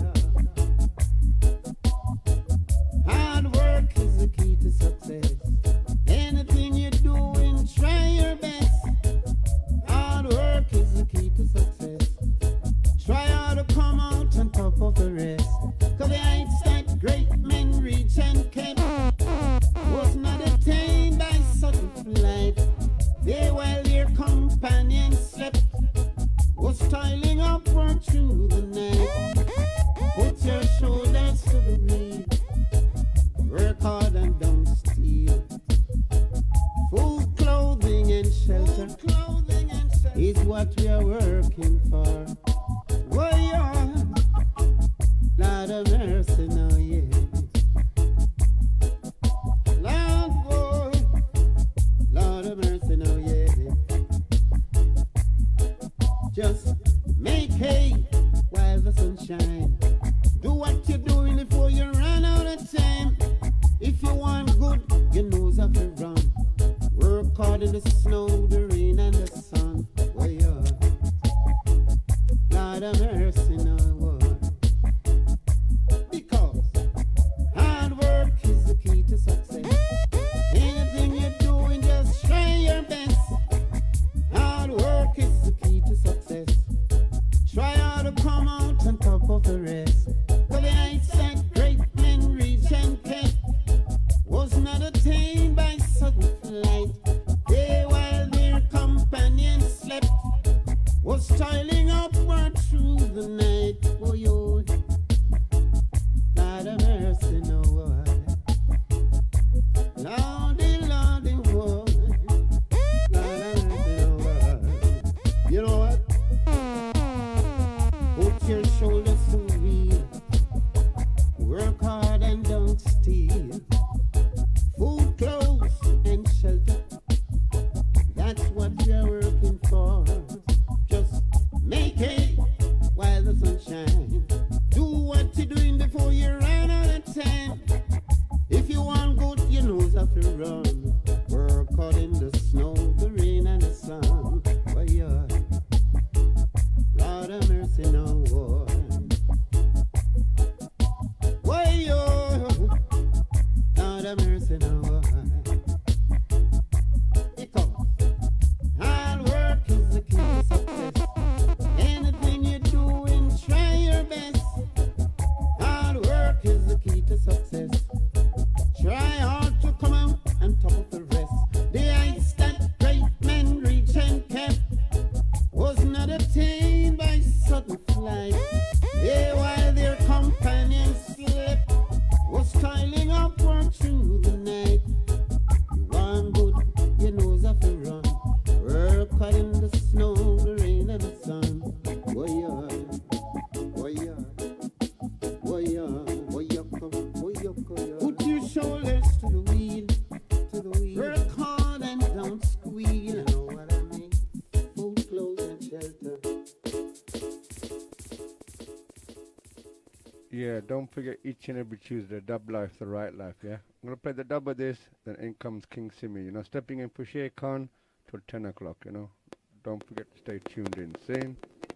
Hard work is the key to success. Anything you're doing, try your best. Hard work is the key to success. Try hard to come out on top of the rest. Cause the heights that great men reach and kept was not attained by sudden flight. They, while their companions slept, was toiling upward through the night. Put your shoulders to the wheel. Work hard and don't steal. Food, clothing, and shelter is what we are working for. Oh, yeah. Lord of mercy now, yeah. Lord, boy. Lord of mercy now, yeah. Just make hay while the sun shines. Do what you're doing before you run out of time. If you want good, your nose have to run. Work hard in the snow, the rain, and the sun. Oh, yeah. Lord of mercy now, boy. Because hard work is the key to success. Anything you're doing, just try your best. Hard work is the key to success. Try hard to come out on top of the rest. But the heights that great men reach and kept was not attained by sudden flight. They, while their companions slept, was toiling upward through the night. Oh, yo, Lord have mercy, no one. Lordy, Lordy, boy. Lord have mercy, no one. You know what? Put your shoulders to the wheel. Work hard and don't steal. Food, clothes, and shelter. That's what you're working for. Just make hay while the sun shines. Do what you're doing before you run out of time. If you want good, your nose have to run. Work hard in the snow, the rain, and the sun. Oh, yeah. Lord have mercy now, boy. Oh, yeah. Lord have mercy now, boy. Because hard work is the key to success. Anything you're doing, try your best. Hard work is the key to success. Try hard to come out on top of the rest. The heights that great men reach and kept was not attained by sudden flight. They, while their companions slept, was toiling upward through the night. You want good, your nose have to run. Work hard in the snow, the rain, and the sun. Oh, yeah. Oh, yeah. Oh, yeah. Oh, yeah. Oh, yeah. Put your shoulders to the wheel, to the wheel. Work hard and don't squeal. You know what I mean? Food, clothes, and shelter. Yeah, don't forget each and every Tuesday, Dub Life, the right life, yeah? I'm going to play the dub of this, then in comes King Simi, you know, stepping in for Shay Khan till ten o'clock, you know? Don't forget to stay tuned in. Same.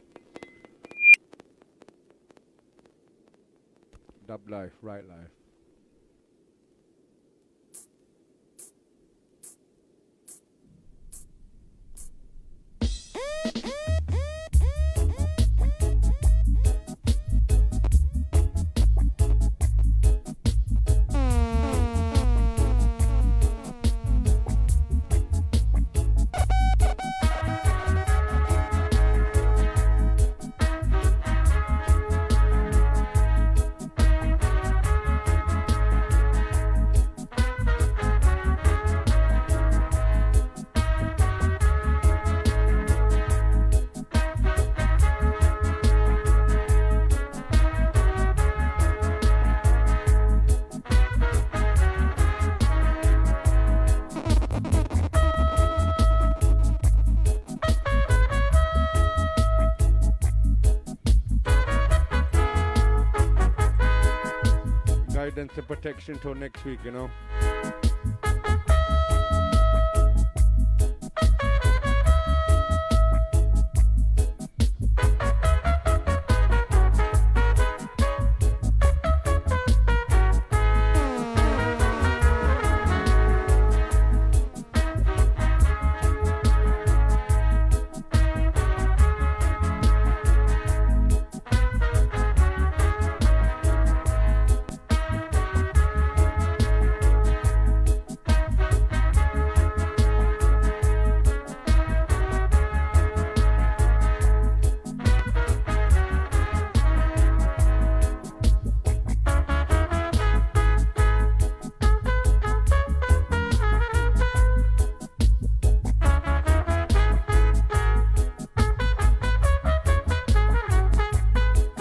Dub Life, right life. guidance and protection till next week, you know.